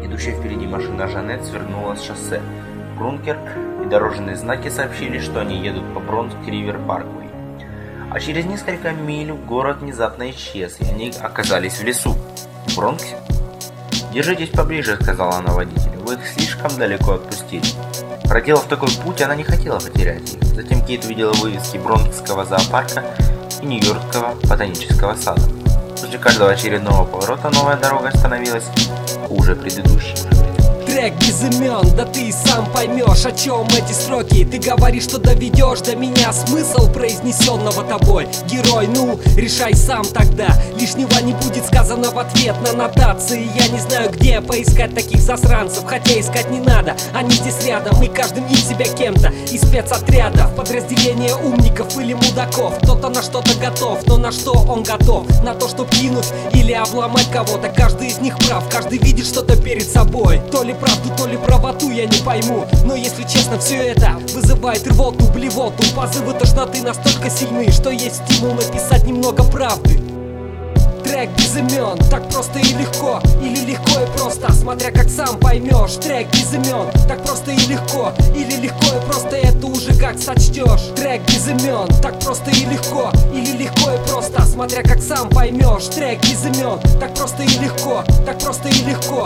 Идущая впереди машина Жанет свернула с шоссе в Брункер, и дорожные знаки сообщили, что они едут по Бронкс-Ривер-Парквей. А через несколько миль город внезапно исчез, и они оказались в лесу. В Бронксе? «Держитесь поближе», — сказала она водителю, — «вы их слишком далеко отпустили». Проделав такой путь, она не хотела потерять их. Затем Кейт увидела вывески Бронксского зоопарка и Нью-Йоркского ботанического сада. После каждого очередного поворота новая дорога становилась хуже предыдущей. Трек без имен, да ты и сам поймешь, о чем эти строки. Ты говоришь, что доведешь до меня смысл произнесенного тобой. Герой, ну, решай сам тогда. Лишнего не будет сказано в ответ на нотации. Я не знаю, где поискать таких засранцев, хотя искать не надо, они здесь рядом. И каждый мнит себя кем-то из спецотрядов, подразделение умников или мудаков. Кто-то на что-то готов, но на что он готов? На то, чтоб кинуть или обломать кого-то. Каждый из них прав, каждый видит что-то перед собой. То ли правду, то ли правоту я не пойму. Но если честно, все это вызывает рвоту, блевоту. Позывы тошноты настолько сильны, что есть стимул написать немного правды. Трек без имен, так просто и легко, или легко и просто, смотря как сам поймешь. Трек без имен, так просто и легко, или легко и просто, это уже как сочтешь. Трек без имен, так просто и легко, или легко и просто, смотря как сам поймешь. Трек без имен, так просто и легко, так просто и легко.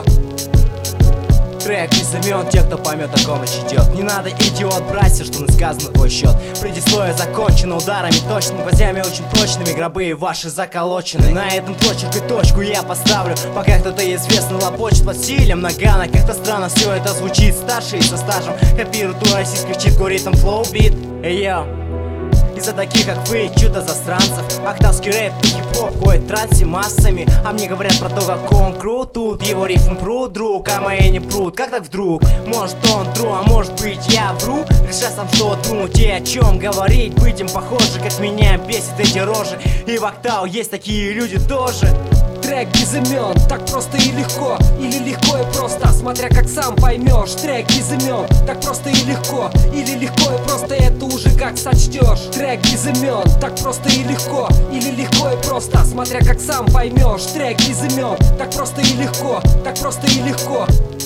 Трек без имен, те, кто поймет, о ком речь идет. Не надо, идиот, брать все, что сказано на твой счет. Предисловие закончено ударами точными, гвоздями очень прочными, гробы ваши заколочены. На этом почерк и точку я поставлю, пока кто-то известно лопочет под стилем нагана. Как-то странно все это звучит, старший со стажем копируют у российских читку ритм флоу бит. Эй, йо. Из-за таких, как вы, чудо засранцев. Октавский рэп и хип-хоп ходит трансе массами. А мне говорят про то, как он крут. Тут его рифм прут, друг, а мои не прут. Как так вдруг? Может он тру, а может быть я вру. Решай сам, что думать и о чем говорить. Быть им похоже, как меня бесит эти рожи. И в Октау есть такие люди тоже. Трек без имен, так просто и легко, или легко и просто, смотря как сам поймешь. Трек без имен, так просто и легко, или легко и просто, это уже как сочтешь. Трек без имен, так просто и легко, или легко и просто, смотря как сам поймешь. Трек без имен, так просто и легко, так просто и легко.